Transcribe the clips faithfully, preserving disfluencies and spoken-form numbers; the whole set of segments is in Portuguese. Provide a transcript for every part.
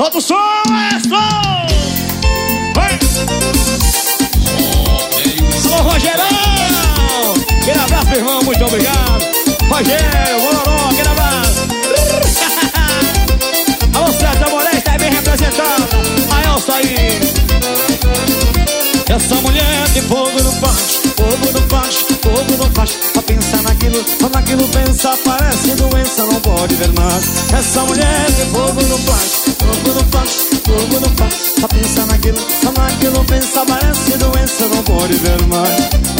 Solta o som, é som! Vai! Alô, Rogerão! Aquele abraço, meu irmão, muito obrigado. Rogério, Mororó, aquele abraço. Alô, Sérgio Amoré, está bem representada. A Elsa aí. Essa mulher tem fogo no faz, fogo no faz, fogo no faz. Pra pensar naquilo, só naquilo pensa, parece doença, não pode ver mais. Essa mulher tem fogo no faz, fogo no faz, fogo no faz. Pra pensar naquilo, só naquilo pensa, parece doença, não pode ver mais.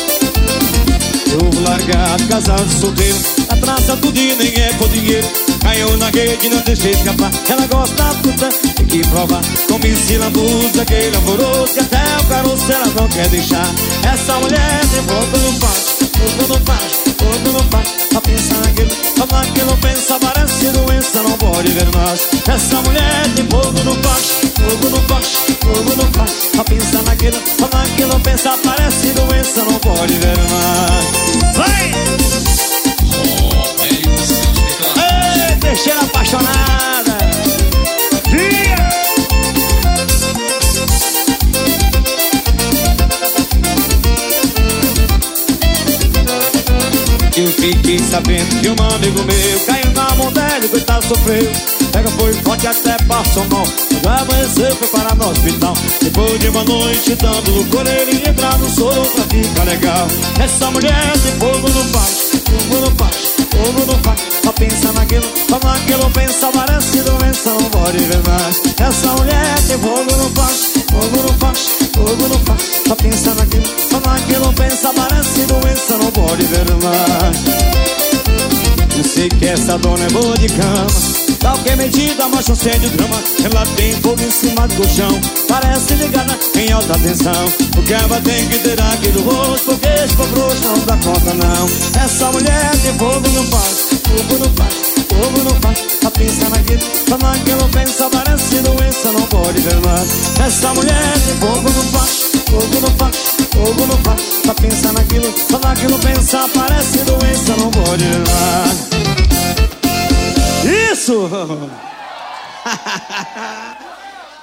Eu largado, casado, solteiro, a traça tudo e nem é por dinheiro. Caiu na rede, não deixei escapar. Ela gosta da puta, tem que provar. Come se lambuza, aquele amoroso, que até o caroço ela não quer deixar. Essa mulher tem fogo no faz, fogo no faz, fogo no faz. Só pensa naquilo, só naquilo pensa, parece doença, não pode ver mais. Essa mulher tem fogo no faz, fogo no faz, fogo no faz. Só pensa naquilo, só naquilo pensa, parece doença, não pode ver mais. Vai! Ei, deixeira apaixonada. Dia! Eu fiquei sabendo que um amigo meu caiu na mão dela e coitado sofreu. Pega, foi forte até passou mal. Quando amanheceu foi parar no hospital. Depois de uma noite dando loucura, ele entra no soro pra ficar legal. Essa mulher tem fogo no faz, fogo no faz, fogo no faz. Só pensa naquilo, só naquilo pensa, parece doença, não pode ver mais. Essa mulher tem fogo no faz, fogo no faz, fogo no faz. Só pensa naquilo, só naquilo pensa, parece doença, não pode ver mais. Eu sei que essa dona é boa de cama, dá o que é medida, mas não sente o drama. Ela tem fogo em cima do colchão, parece ligada em alta tensão. O que ela tem que ter aqui do rosto, porque esse frouxo não dá conta não. Essa mulher tem fogo no faz, fogo no faz, fogo no faz. Só pensa naquilo, só naquilo pensa, parece doença, não pode ver mais. Essa mulher tem fogo no faz, fogo no faz, fogo no faz. Só pensa naquilo, só naquilo pensa, parece doença, não pode ver mais. Isso!